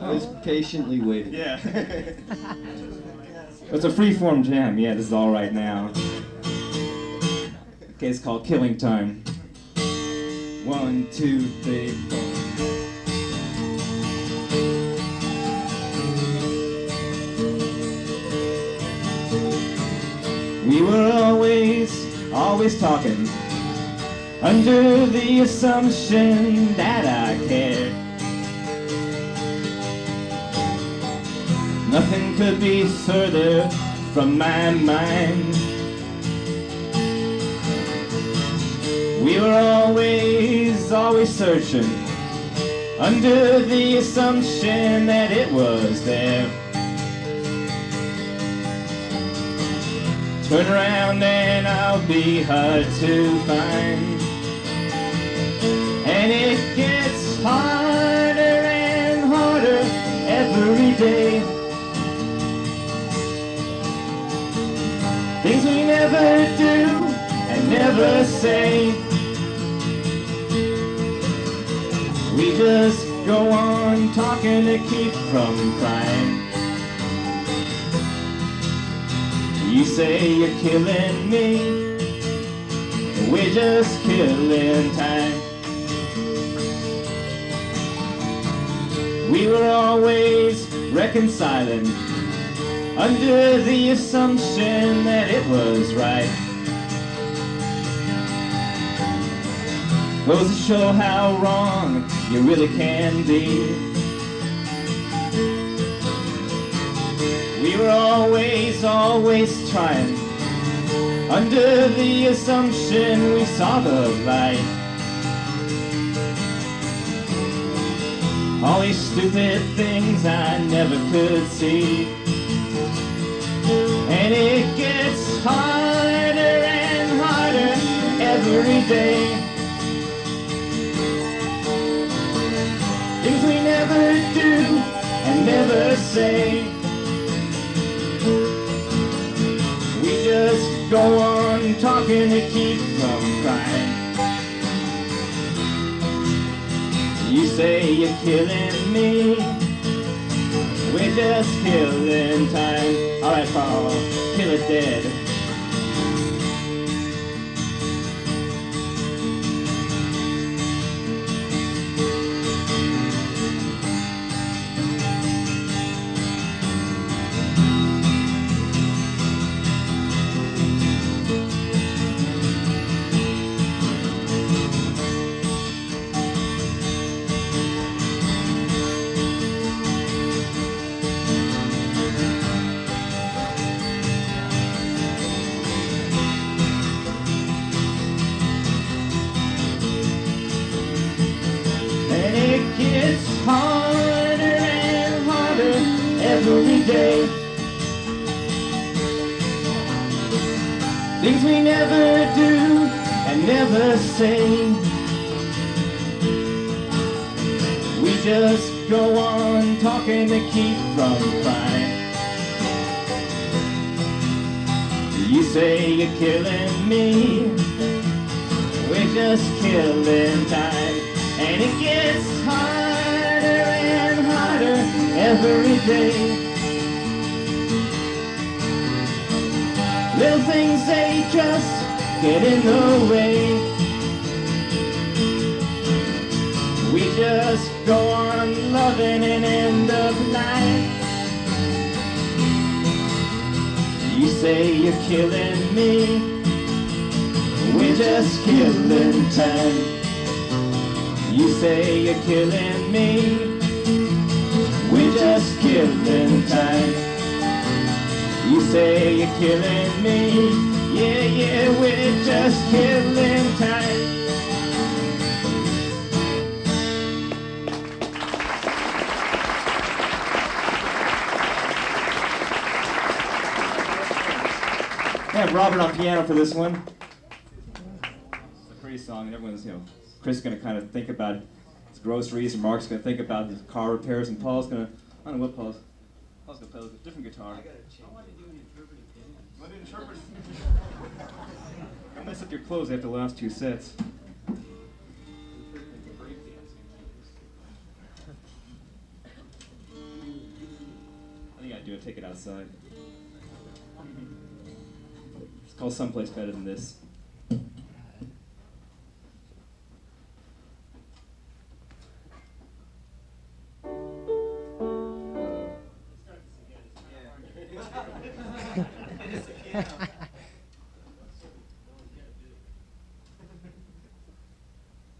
I was patiently waiting. Yeah. It's a free-form jam. Yeah, this is all right now. Okay, it's called Killing Time. 1, 2, 3, 4. We were always talking, under the assumption that I cared. Nothing could be further from my mind. We were always searching, under the assumption that it was there. Turn around and I'll be hard to find. And it gets harder and harder every day. Things we never do and never say. We just go on talking to keep from crying. You say you're killing me, we're just killing time. We were always reconciling, under the assumption that it was right. Goes to show how wrong you really can be. We were always trying, under the assumption we saw the light. All these stupid things I never could see. And it gets harder and harder every day. Things we never do and never say. We just go on talking to keep from crying. You say you're killing me, we're just killing time. Alright, Paul, kill it dead. Harder and harder every day. Things we never do and never say. We just go on talking to keep from crying. You say you're killing me, we're just killing time. And it gets harder and harder every day. Little things, they just get in the way. We just go on loving and end of night. You say you're killing me, we're just killing time. You say you're killing me, we're just killing time. You say you're killing me, yeah, we're just killing time. I have Robert on piano for this one. It's a pretty song, and everyone's, Chris is going to kind of think about his groceries, and Mark's going to think about his car repairs, and Paul's going to, I don't know what Paul's going to play with a different guitar. I want to do an interpretive dance. Want to interpret? Don't mess up your clothes after the last two sets. do it, take it outside. It's called Someplace Better Than This. Yeah.